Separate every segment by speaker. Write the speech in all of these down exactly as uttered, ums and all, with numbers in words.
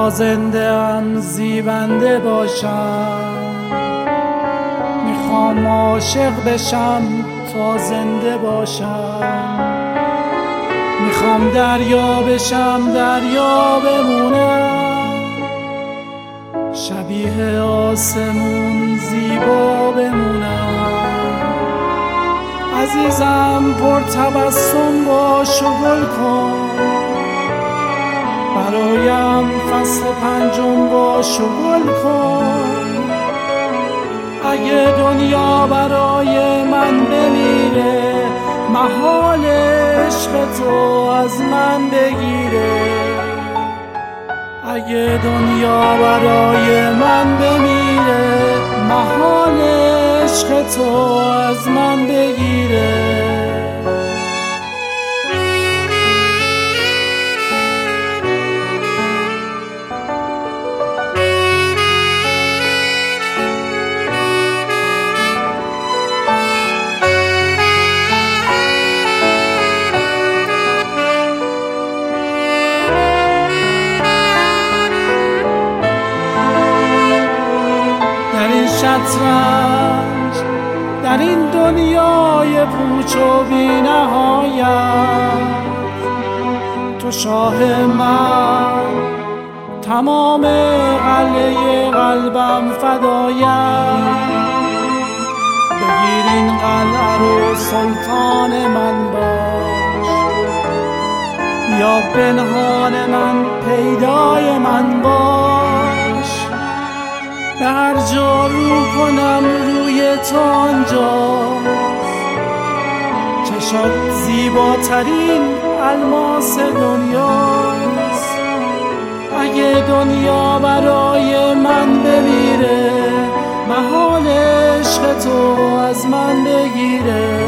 Speaker 1: تا زنده ام زیبنده باشم، میخوام عاشق بشم تا زنده باشم، میخوام دریا بشم دریا بمونم، شبیه آسمون زیبا بمونم. عزیزم پر تبسم باش و گل کن، برایم فصل پنجم باش و گل کن. اگه دنیا برای من بمیره، محال عشق تو از من بگیره. اگه دنیا برای من بمیره، محال عشق تو از من بگیره. شطرنج در این دنیای پوچ و بی نهایت، تو شاه من، تمام قلعه قلبم فدایت. بگیر این قلعه رو سلطان من باش، یا پنهان من پیدای من باش. به هر جا رو کنم روی تو آنجاست، چشات زیباترین الماس دنیاست. اگه دنیا برای من بمیره، محال عشق تو از من بگیره.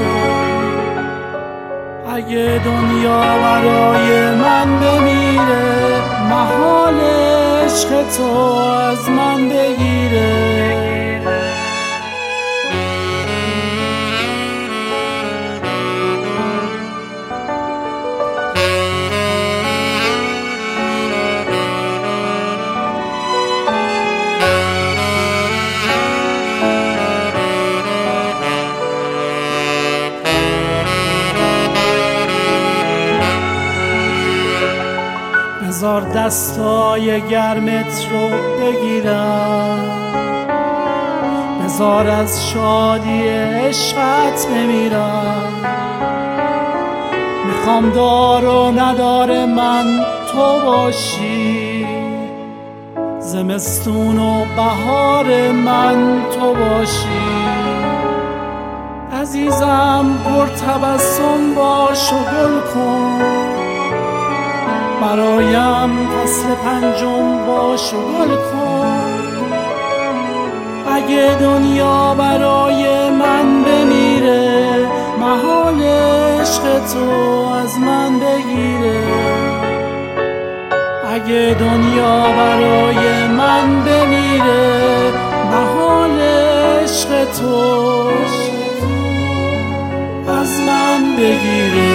Speaker 1: اگه دنیا برای من بمیره، محال عشق تو از من بگیره. بذار دستای گرمت رو بگیرم، بذار از شادی عشقت بمیرم. میخوام دار و ندار من تو باشی، زمستون و بهار من تو باشی. عزیزم پر تبسم باش و گل کن، برایم فصل پنجم باش و گل کن. اگه دنیا برای من بمیره، محال عشق تو از من بگیره. اگه دنیا برای من بمیره، محال عشق تو از من بگیره.